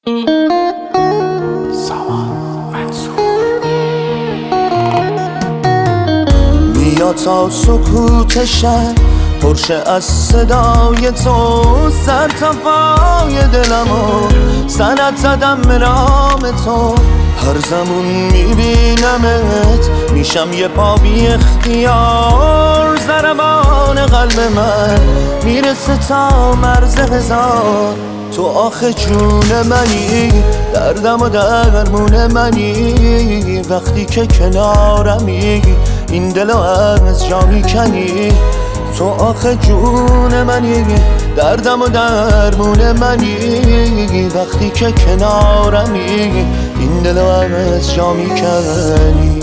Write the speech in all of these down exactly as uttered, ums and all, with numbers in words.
میاد تا سکوت شب پرشه از صدای تو، سر تا پای دلمو سند زدم به نام تو. هر زمون میبینمت میشم یه پا بی اختیار، ضربان قلب من میرسه تا مرز هزار. تو آخه جون منی، دردم و درمون منی، وقتی که کنارمی این دلو از جا میکنی. تو آخه جون منی، دردم و درمون منی، وقتی که کنارمی این دلو از جا میکنی.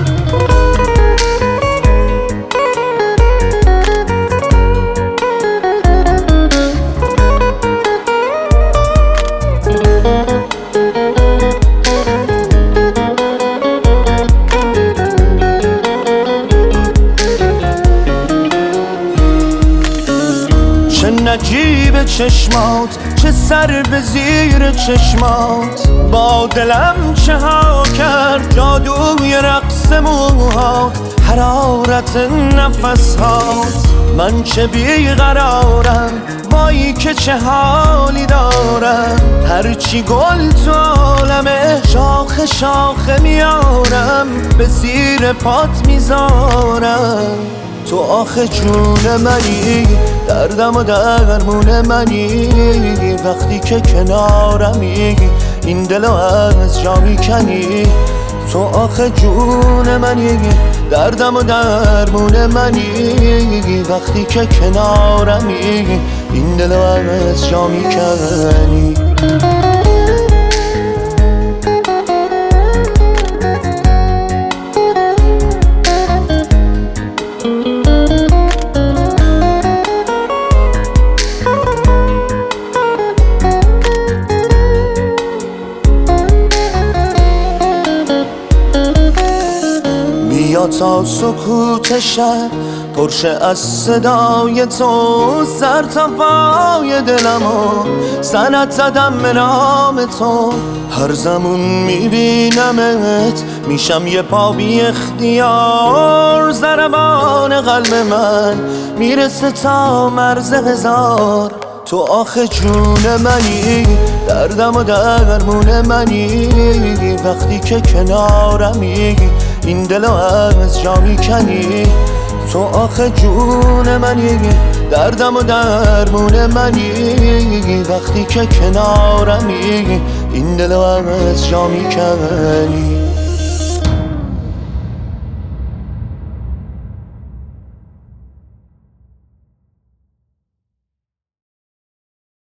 چه نجیب چشمات، چه سر به زیر چشمات، با دلم چه ها کرد جادوی رقص موهات، حرارت نفسهات. من چه بیقرارم، وای که چه حالی دارم، هرچی گل تو عالمه شاخه شاخه میارم، به زیر پات میذارم. تو آخه جون منی، دردم و درمون منی، وقتی که کنارمی این دلو از جا میکنی. تو آخه جون منی، دردم و درمون منی، وقتی که کنارمی این دلو از جا میکنی. میاد تا سکوت شب پرشه از صدای تو، سر تا پای دلمو سند زدم به نام تو. هر زمون میبینمت میشم یه پا بی اختیار، ضربان قلب من میرسه تا مرز هزار. تو آخه جون منی، دردم و درمون منی، وقتی که کنارمی این دلو از جا میکنی. تو آخه جون منی، دردم و درمون منی، وقتی که کنارمی این دلو از جا میکنی.